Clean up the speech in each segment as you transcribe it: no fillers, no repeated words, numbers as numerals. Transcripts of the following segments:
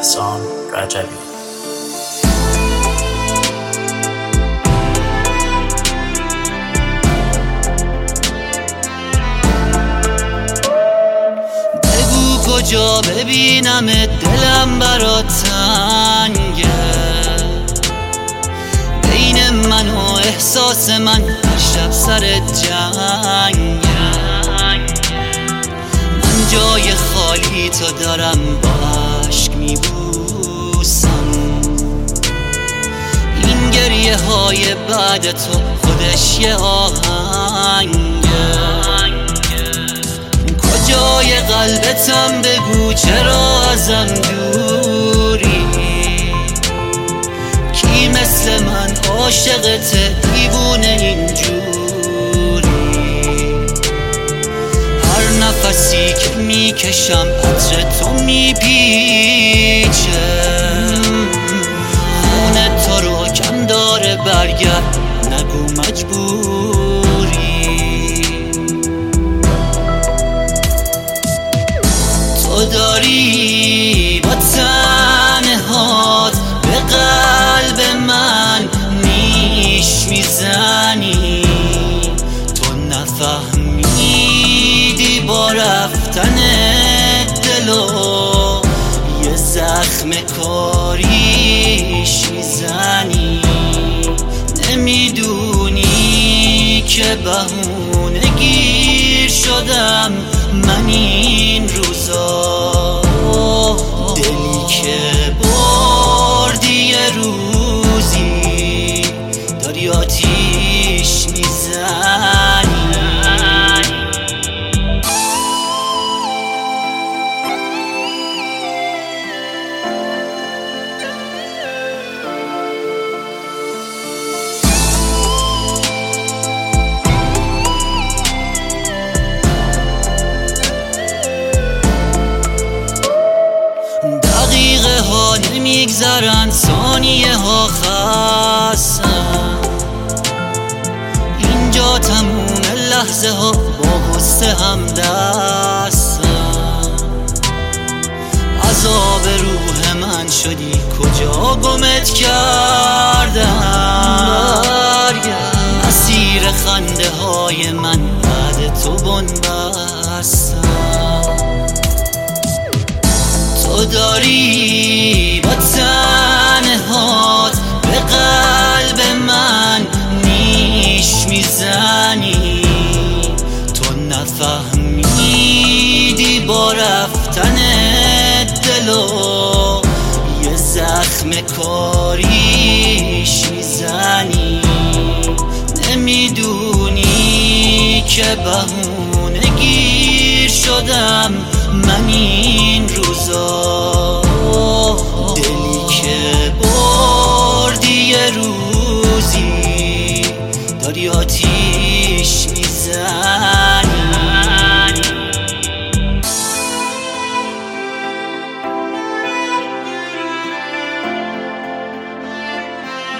احسان رجبی. بگو کجا ببینم دلم برات تنگه، بین من و احساس من هر شب سر جنگه. من جای خالی تو دارم با عشق میبوسم، این گریه های بعد تو خودش یه آهنگه. کجای قلبتم بگو چرا ازم دوری، کی مثل من عاشقته دیوونه اینجوری. هر نفسی که میکشم عطر تو میپیچه، خون تو رو کم داره برگرد نگو مجبوری. تو داری با تنهات به قلب من نیش میزنی، تو نفهمیدی با رفتن دلو یه زخم کاریش میزنی. نمیدونی که بهونه گیر شدم من این روزا، دلی که بردی یه روزی داری آتیش میزنی. دقیقه ها نمیگذرن ثانیه ها خستن، اینجا تموم لحظه ها با غصه هم دستن. عذاب روح من شدی کجا گمت کردم، اسیر خنده های من بعد تو بنبستم. تو داری با تنهات به قلب من نیش میزنی، تو نفهمیدی با رفتن دلو یه زخم کاریش میزنی. نمیدونی که بهونه گیر شدم من این روزا، دلی که بردی یه روزی داری آتیش میزنی.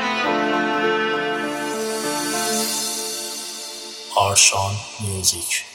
آرشان میوزیک.